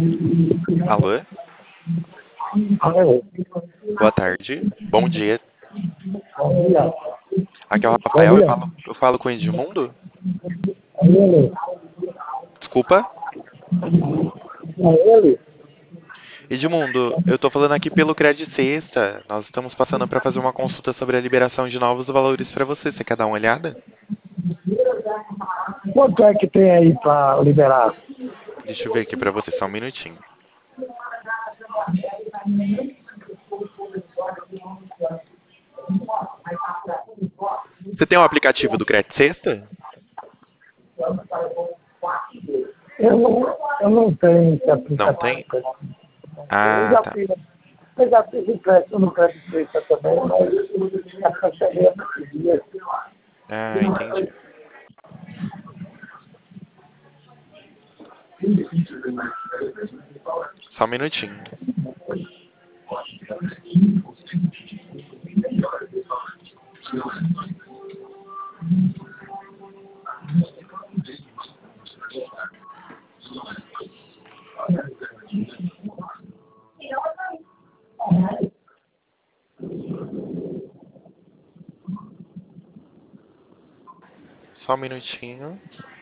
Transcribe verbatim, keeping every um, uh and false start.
Alô? Alô, Boa tarde. Bom dia. bom dia. Aqui é o Bom Rafael, eu dia. falo, eu falo com o Edmundo. É ele. Desculpa. É ele. Edmundo, eu tô falando aqui pelo Credit Sexta. Nós estamos passando para fazer uma consulta sobre a liberação de novos valores para você. Você quer dar uma olhada? Quanto é que tem aí para liberar? Deixa eu ver aqui para você, só um minutinho. Você tem o aplicativo do Credit Sexta? Eu não, eu não tenho esse Não tem? aplicativo. Eu Ah, já tá. fiz, eu já fiz empréstimo no Crédito Suíça também, mas já cancelei há muitos dias. Ah, entendi. Só um minutinho. Só um minutinho.